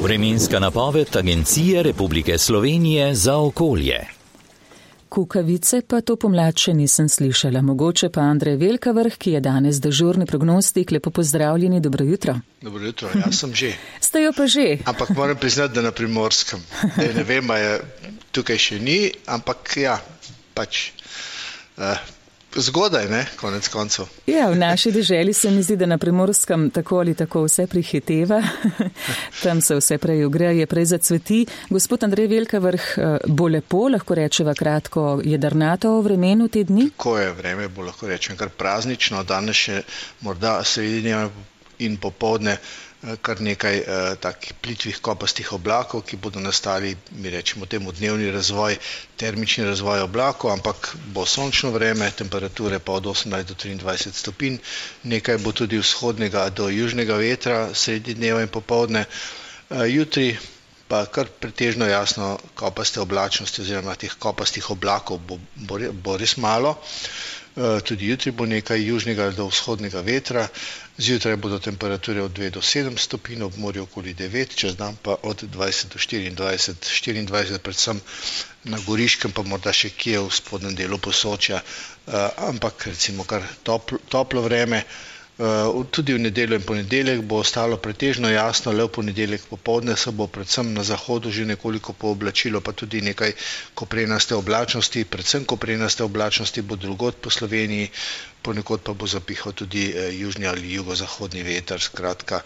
Vremenska napoved Agencije Republike Slovenije za okolje. Kukavice pa to pomlad še nisem slišala. Mogoče pa Andrej Velkavrh, ki je danes dežurni prognostik. Lepo pozdravljeni, dobro jutro. Dobro jutro, jaz sem že. Ste jo pa že? Ampak moram priznati, da na Primorskem. Ne vem, tukaj še ni, ampak ja, pač zgodaj, ne, konec koncev. Ja, v naši deželi se mi zdi, da na Primorskem tako ali tako vse prihiteva. Tam se vse prej ogreje, prej zacveti. Gospod Andrej Velkavrh, bo lepo, lahko rečeva kratko, jedrnato o vremenu te dni? Ko je vreme, bo lahko rečem kar praznično. Danes še morda sredinja in popoldne kar nekaj takih plitvih kopastih oblakov, ki bodo nastali, mi rečemo temu dnevni razvoj, termični razvoj oblakov, ampak bo sončno vreme, temperature pa od 18 do 23 stopinj, nekaj bo tudi vzhodnega do južnega vetra sredi dneva in popoldne. Jutri pa kar pretežno jasno kopaste oblačnosti oziroma teh kopastih oblakov bo res malo. Tudi jutri bo nekaj južnega do vzhodnega vetra, zjutraj bodo temperature od 2 do 7 stopinj, ob morju okoli 9, čez dan pa od 20 do 24 predvsem na Goriškem, pa morda še kje v spodnjem delu Posočja, ampak recimo kar toplo vreme. Tudi v nedeljo in ponedeljek bo ostalo pretežno jasno, le v ponedeljek popoldne se bo predvsem na zahodu že nekoliko pooblačilo, pa tudi nekaj koprenaste oblačnosti, predvsem koprenaste oblačnosti bo drugod po Sloveniji, ponekod pa bo zapihal tudi južni ali jugozahodni veter, skratka.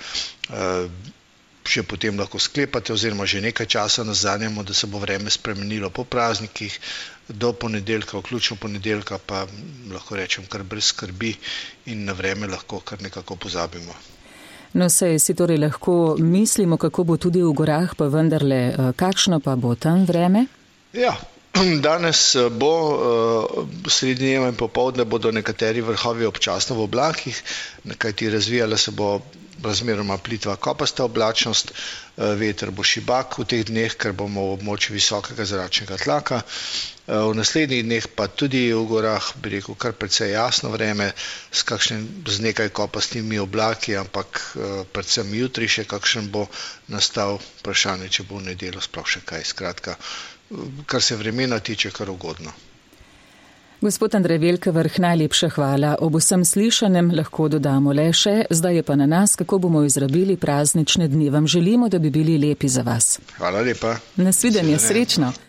Še potem lahko sklepate oziroma že nekaj časa nazanjamo, da se bo vreme spremenilo po praznikih, do ponedeljka, vključno ponedeljka pa lahko rečem kar brez skrbi in na vreme lahko kar nekako pozabimo. No, sej si torej lahko mislimo, kako bo tudi v gorah, pa vendarle, kakšno pa bo tam vreme? Ja, danes bo sredi dneva in popoldne bodo nekateri vrhovi občasno v oblakih, kajti razvijala se bo razmeroma plitva kopasta oblačnost, veter bo šibak v teh dneh, ker bomo v območju visokega zračnega tlaka. V naslednjih dneh pa tudi v gorah, bi rekel, kar precej jasno vreme z nekaj kopastimi oblaki, ampak predvsem jutri še kakšen bo nastal, vprašanje, če bo v nedeljo sploh še kaj. Skratka, kar se vremena tiče, kar ugodno. Gospod Andrej Velkavrh, najlepša hvala. Ob vsem slišanem lahko dodamo le še, zdaj je pa na nas, kako bomo izrabili praznične dni. Vam želimo, da bi bili lepi za vas. Hvala lepa. Nasvidenje, srečno.